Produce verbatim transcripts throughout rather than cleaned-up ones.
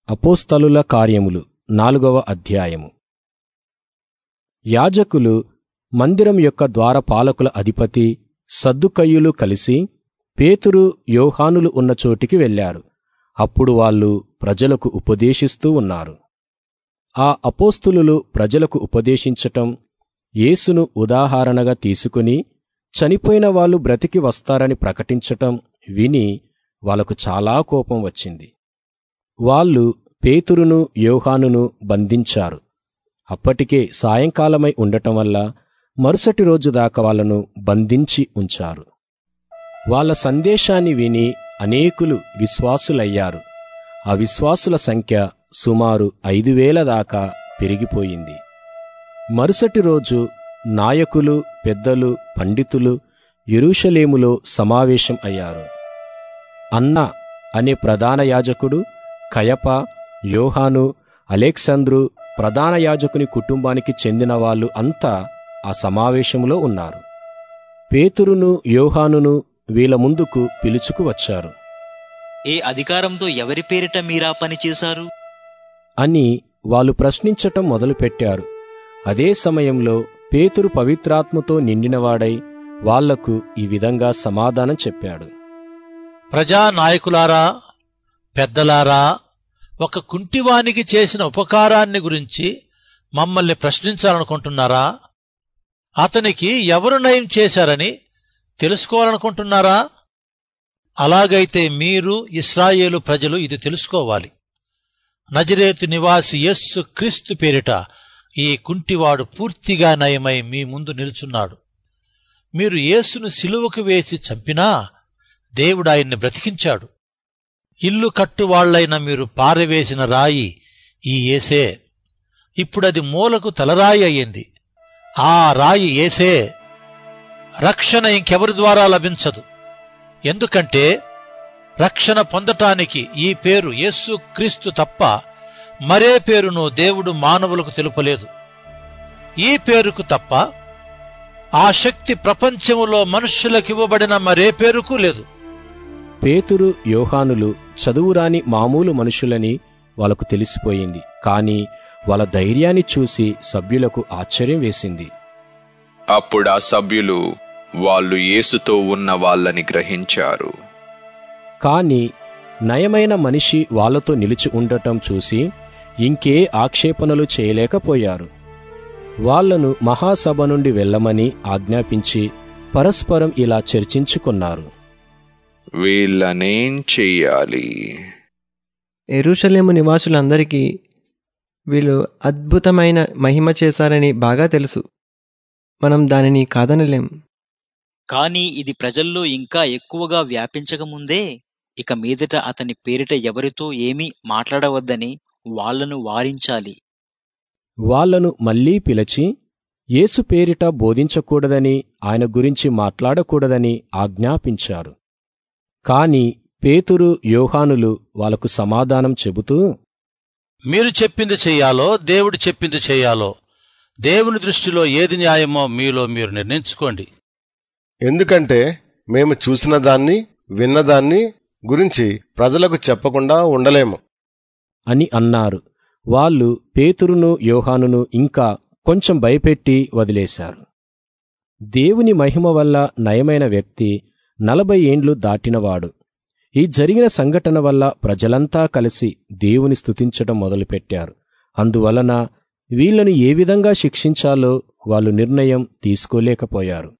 అపోస్తలుల కార్యములు నాలుగవ అధ్యాయము. యాజకులు, మందిరం యొక్క ద్వారపాలకుల అధిపతి సద్దుకయ్యులు కలిసి పేతురు, యోహానులు ఉన్న చోటికి వెళ్లారు. అప్పుడు వాళ్ళు ప్రజలకు ఉపదేశిస్తూ ఉన్నారు. ఆ అపోస్తలులు ప్రజలకు ఉపదేశించటం, యేసును ఉదాహరణగా తీసుకుని చనిపోయిన వాళ్ళు బ్రతికి వస్తారని ప్రకటించటం విని వాళ్లకు చాలా కోపం వచ్చింది. వాళ్ళు పేతురును, యోహానును బంధించారు. అప్పటికే సాయంకాలమై ఉండటం వల్ల మరుసటి రోజు దాకా వాళ్లను బంధించి ఉంచారు. వాళ్ల సందేశాన్ని విని అనేకులు విశ్వాసులయ్యారు. ఆ విశ్వాసుల సంఖ్య సుమారు ఐదు వేల దాకా పెరిగిపోయింది. మరుసటి రోజు నాయకులు, పెద్దలు, పండితులు యెరూషలేములో సమావేశం అయ్యారు. అన్న అనే ప్రధాన యాజకుడు, కయప, యోహాను, అలెగ్జంద్రు, ప్రధాన యాజకుని కుటుంబానికి చెందిన వాళ్ళు అంతా ఆ సమావేశంలో ఉన్నారు. పేతురును, యోహానును వీళ్ళ ముందుకు పిలుచుకు వచ్చారు. ఏ అధికారంతో ఎవరి పేరిట మీరా పని చేశారు అని వాళ్ళు ప్రశ్నించటం మొదలుపెట్టారు. అదే సమయంలో పేతురు పవిత్రాత్మతో నిండినవాడై వాళ్లకు ఈ విధంగా సమాధానం చెప్పాడు. ప్రజానాయకులారా, పెద్దలారా, ఒక కుంటివానికి చేసిన ఉపకారాన్ని గురించి మమ్మల్ని ప్రశ్నించాలనుకుంటున్నారా? అతనికి ఎవరు నయం చేశారని తెలుసుకోవాలనుకుంటున్నారా? అలాగైతే మీరు, ఇశ్రాయేలు ప్రజలు ఇది తెలుసుకోవాలి. నజరేతు నివాసి యేసు క్రీస్తు పేరిట ఈ కుంటివాడు పూర్తిగా నయమై మీ ముందు నిలుచున్నాడు. మీరు యేసును సిలువకు వేసి చంపినా దేవుడు ఆయన్ని బ్రతికించాడు. ఇల్లు కట్టువాళ్లైన మీరు పారవేసిన రాయి ఈ యేసే. ఇప్పుడది మూలకు తలరాయి అయ్యింది. ఆ రాయి యేసే. రక్షణ ఇంకెవరి ద్వారా లభించదు. ఎందుకంటే రక్షణ పొందటానికి ఈ పేరు యేసు క్రీస్తు తప్ప మరే పేరును దేవుడు మానవులకు తెలుపలేదు. ఈ పేరుకు తప్ప ఆ శక్తి ప్రపంచములో మనుష్యులకివ్వబడిన మరే పేరుకు లేదు. పేతురు, యోహానులు చదువురాని మామూలు మనుషులని వాళ్ళకు తెలిసిపోయింది. కాని వాళ్ళ ధైర్యాన్ని చూసి సభ్యులకు ఆశ్చర్యం వేసింది. అప్పుడా సభ్యులు వాళ్ళు యేసుతో ఉన్న వాళ్ళని గ్రహించారు. కాని నయమైన మనిషి వాళ్లతో నిలిచి ఉండటం చూసి ఇంకే ఆక్షేపణలు చేయలేకపోయారు. వాళ్లను మహాసభ నుండి వెళ్లమని ఆజ్ఞాపించి పరస్పరం ఇలా చర్చించుకున్నారు. వీళ్ళనేం చెయ్యాలి? యెరూషలేము నివాసులందరికీ వీళ్ళు అద్భుతమైన మహిమ చేశారని బాగా తెలుసు. మనం దానిని కాదనలేం. కాని ఇది ప్రజల్లో ఇంకా ఎక్కువగా వ్యాపించకముందే ఇక మీదట అతని పేరిట ఎవరితో ఏమీ మాట్లాడవద్దని వాళ్లను వారించాలి. వాళ్లను మళ్లీ పిలిచి యేసు పేరిట బోధించకూడదని, ఆయన గురించి మాట్లాడకూడదని ఆజ్ఞాపించారు. కాని పేతురు, యోహానులు వాళ్లకు సమాధానం చెబుతూ, మీరు చెప్పింది చెయ్యాలో దేవుడు చెప్పింది చెయ్యాలో దేవుని దృష్టిలో ఏది న్యాయమో మీలో మీరు నిర్ణయించుకోండి. ఎందుకంటే మేము చూసిన దాన్ని, విన్నదాన్ని గురించి ప్రజలకు చెప్పకుండా ఉండలేము అని అన్నారు. వాళ్ళు పేతురును, యోహానును ఇంకా కొంచెం భయపెట్టి వదిలేశారు. దేవుని మహిమ వల్ల నయమైన వ్యక్తి నలభై ఏండ్లు దాటినవాడు. ఈ జరిగిన సంఘటన వల్ల ప్రజలంతా కలిసి దేవుని స్తుతించటం మొదలుపెట్టారు. అందువలన వీళ్లను ఏ విధంగా శిక్షించాలో వాళ్ళు నిర్ణయం తీసుకోలేకపోయారు.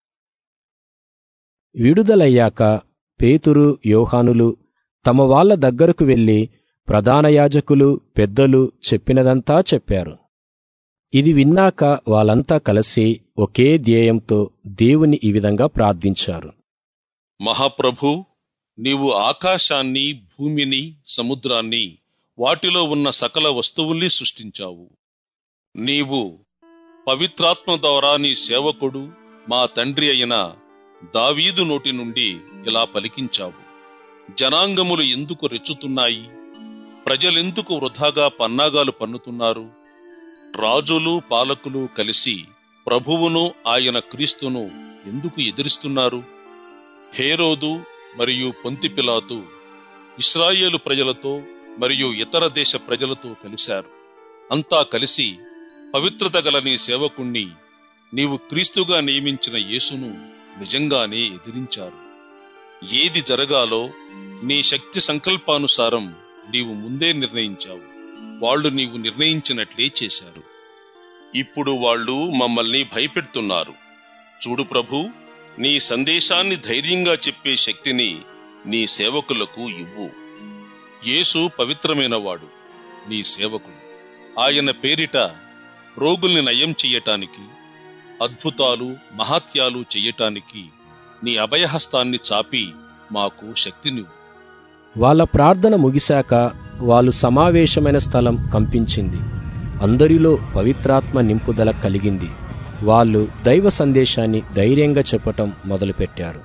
విడుదలయ్యాక పేతురు, యోహానులు తమ వాళ్ల దగ్గరకు వెళ్లి ప్రధాన యాజకులు, పెద్దలు చెప్పినదంతా చెప్పారు. ఇది విన్నాక వాళ్ళంతా కలిసి ఒకే ధ్యేయంతో దేవుని ఈ విధంగా ప్రార్థించారు. మహాప్రభూ, నీవు ఆకాశాన్ని, భూమిని, సముద్రాన్ని, వాటిలో ఉన్న సకల వస్తువుల్ని సృష్టించావు. నీవు పవిత్రాత్మ ద్వారా నీ సేవకుడు, మా తండ్రి అయిన దావీదు నోటి నుండి ఇలా పలికించావు. జనాంగములు ఎందుకు రెచ్చుతున్నాయి? ప్రజలెందుకు వృధాగా పన్నాగాలు పన్నుతున్నారు? రాజులు, పాలకులు కలిసి ప్రభువును, ఆయన క్రీస్తును ఎందుకు ఎదిరిస్తున్నారు? హేరోదు మరియు పొంతి పిలాతు ఇశ్రాయేలు ప్రజలతో మరియు ఇతర దేశ ప్రజలతో కలిశారు. అంతా కలిసి పవిత్రత గల నీ సేవకుణ్ణి, నీవు క్రీస్తుగా నియమించిన యేసును నిజంగానే ఎదిరించారు. ఏది జరగాలో నీ శక్తి సంకల్పానుసారం నీవు ముందే నిర్ణయించావు. వాళ్ళు నీవు నిర్ణయించినట్లే చేశారు. ఇప్పుడు వాళ్ళు మమ్మల్ని భయపెడుతున్నారు. చూడు ప్రభూ, నీ సందేశాన్ని ధైర్యంగా చెప్పే శక్తిని నీ సేవకులకు ఇవ్వు. యేసు పవిత్రమైనవాడు, నీ సేవకుడు. ఆయన పేరిట రోగుల్ని నయం చెయ్యటానికి, అద్భుతాలు మహాత్యాలు చెయ్యటానికి నీ అభయహస్తాన్ని చాపి మాకు శక్తినివ్వు. వాళ్ళ ప్రార్థన ముగిశాక వాళ్ళు సమావేశమైన స్థలం కంపించింది. అందరిలో పవిత్రాత్మ నింపుదల కలిగింది. వాళ్ళు దైవ సందేశాన్ని ధైర్యంగా చెప్పటం మొదలుపెట్టారు.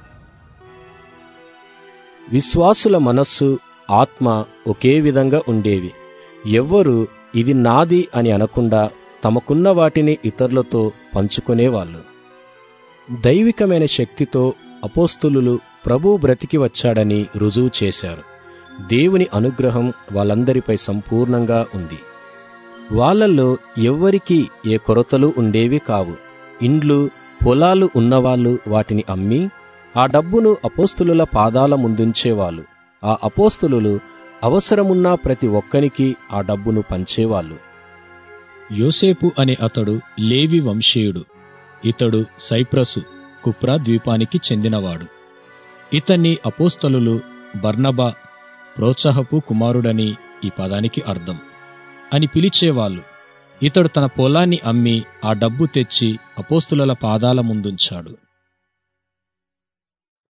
విశ్వాసుల మనస్సు, ఆత్మ ఒకే విధంగా ఉండేవి. ఎవ్వరూ ఇది నాది అని అనకుండా తమకున్న వాటిని ఇతరులతో పంచుకునేవాళ్ళు. దైవికమైన శక్తితో అపోస్తులులు ప్రభువు బ్రతికి వచ్చాడని రుజువు చేశారు. దేవుని అనుగ్రహం వాళ్ళందరిపై సంపూర్ణంగా ఉంది. వాళ్ళల్లో ఎవ్వరికీ ఏ కొరతలు ఉండేవి కావు. ఇండ్లు, పొలాలు ఉన్నవాళ్ళు వాటిని అమ్మి ఆ డబ్బును అపోస్తులుల పాదాల ముందుంచేవాళ్ళు. ఆ అపోస్తులులు అవసరమున్న ప్రతి ఒక్కనికి ఆ డబ్బును పంచేవాళ్ళు. యోసేపు అనే అతడు లేవి వంశీయుడు. ఇతడు సైప్రసు, కుప్రా ద్వీపానికి చెందినవాడు. ఇతన్ని అపోస్తలులు బర్నబా, ప్రోత్సాహపు కుమారుడని ఈ పదానికి అర్థం, అని పిలిచేవాళ్ళు. ఇతడు తన పొలాన్ని అమ్మి ఆ డబ్బు తెచ్చి అపోస్తులుల పాదాల ముందుంచాడు.